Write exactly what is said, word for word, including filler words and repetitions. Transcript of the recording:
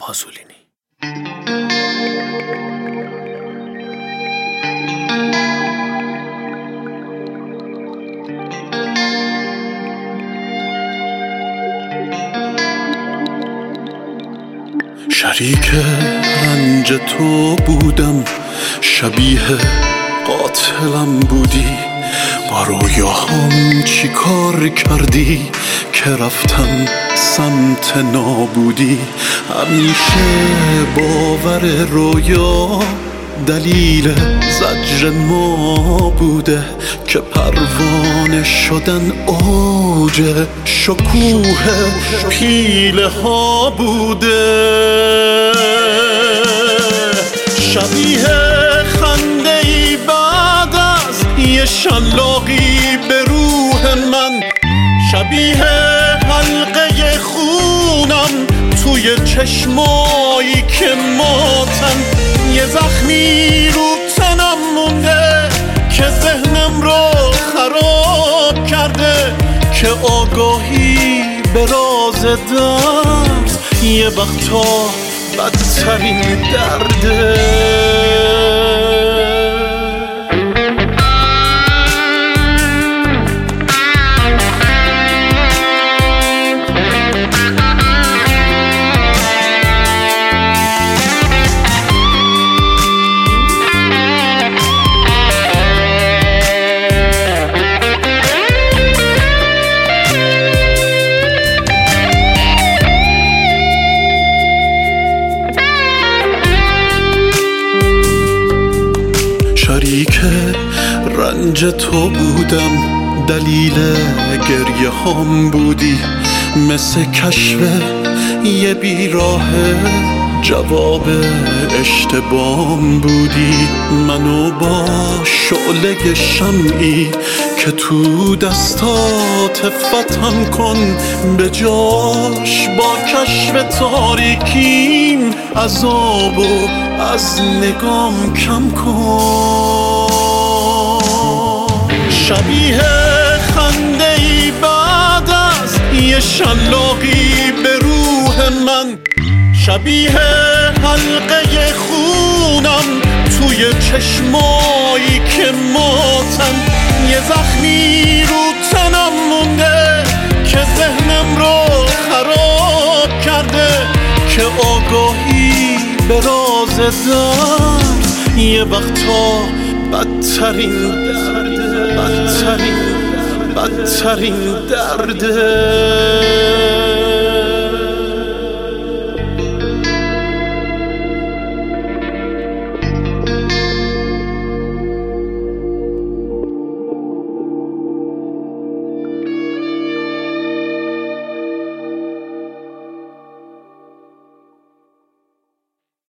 پازولینی. شریک رنج تو بودم، شبیه قاتلم بودی، با رویاهام چی کار کردی که رفتم سمت نابودی. همیشه باور رویا دلیل زجر ما بوده که پروانه شدن اوج شکوه پیله ها بوده. شبیه خنده ای بعد از یه شلاقی به روح من، شبیه حلقه خونم توی چشمایی که ماتن. یه زخمی رو تنم مونده که ذهنم رو خراب کرده، که آگاهی به راز درد یه وقتا بدترین درده. شریک رنج تو بودم، دلیل گریه هم بودی، مثل کشف یه بیراه جواب اشتباهم بودی. منو با شعله شمعی که تو دستات فتم کن، به جاش با کشف تاریکیم عذابو از نگام کم کن. شبیه خنده ای بعد از یه شلاقی به روح من، شبیه حلقه خونم توی چشمایی که ماتن. یه زخمی رو تنم مونده که ذهنم رو خراب کرده، که آگاهی به راز درد یه وقتا بدترین درده، بدترین بدترین درده.